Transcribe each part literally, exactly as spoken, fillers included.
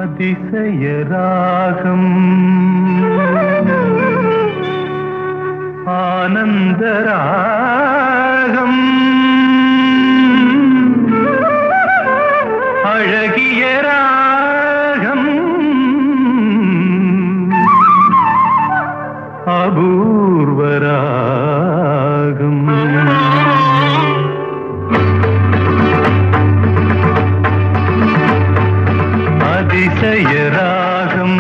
அதிசயராகம் ஆனந்தராகம் அழகிய ராகம் அபூர்வராகம் அதிசயராகம்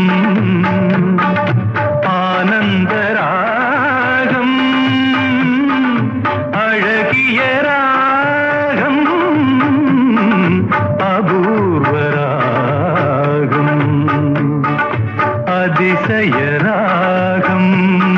ஆனந்தராகம் அழகிய ராகம் அபூர்வராகம் அதிசயராகம்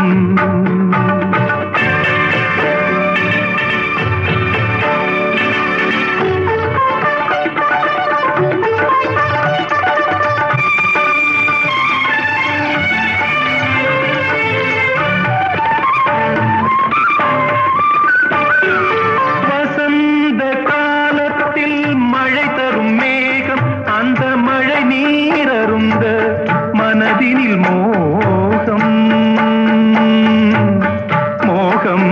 மனதினில் மோகம் மோகம்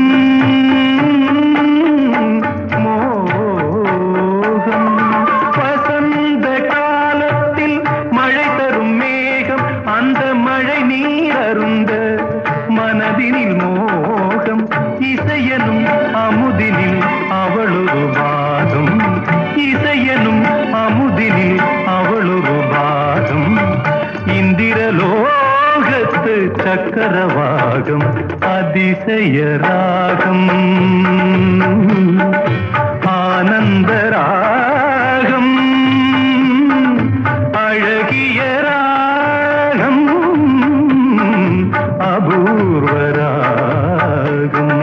மோகம் வசந்த காலத்தில் மழை தரும் மேகம் அந்த மழை நீர் அருந்த மனதினில் மோகம் இசையனும் அமுதினில் அவளொரு வாதம் இசையனும் அமுதினில் அவளொரு வாதம் இந்திரலோகத்து சக்கரவாகம் அதிசயராகம் ஆனந்தராகம் அழகிய ராகம் அபூர்வராகம்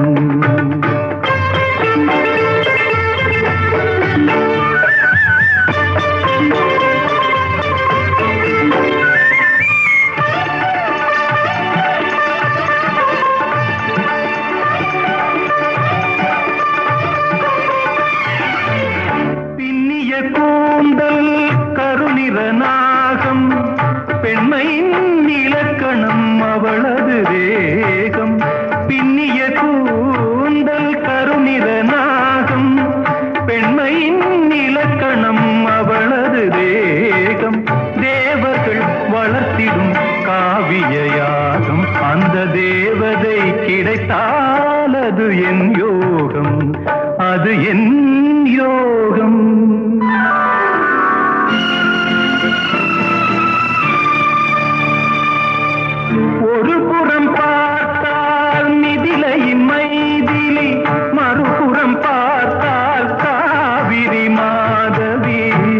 கூந்தல் கருநிறநாகம் பெண்மையின் இலக்கணம் அவளது தேகம் பின்னிய கூந்தல் கருநிறநாகம் பெண்மையின் இலக்கணம் அவளது தேகம் தேவர்கள் வளர்த்திடும் காவியயாகம் அந்த தேவதை கிடைத்தால் அது என் யோகம் அது என் யோகம் ஒரு புறம் பார்த்தால் மிதிலையின் மைதிலி மறுபுறம் பார்த்தால் காவிரி மாதவி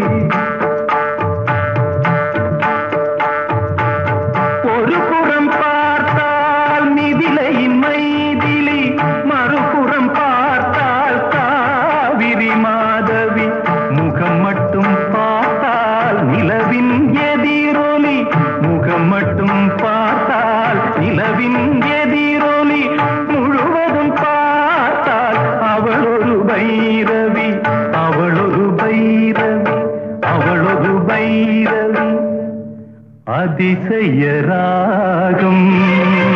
ஒரு புறம் பார்த்தால் மிதிலையின் மைதிலி மறுபுறம் பார்த்தால் காவிரி மாதவி முகம் மட்டும் பார்த்தால் நிலவின் எதிரொலி முகம் மட்டும் பார்த்தால் நிலவின் எதிரொலி முழுவதும் பார்த்தால் அவளொரு பைரவி அவளொரு பைரவி அவளொரு பைரவி அதிசயராகம்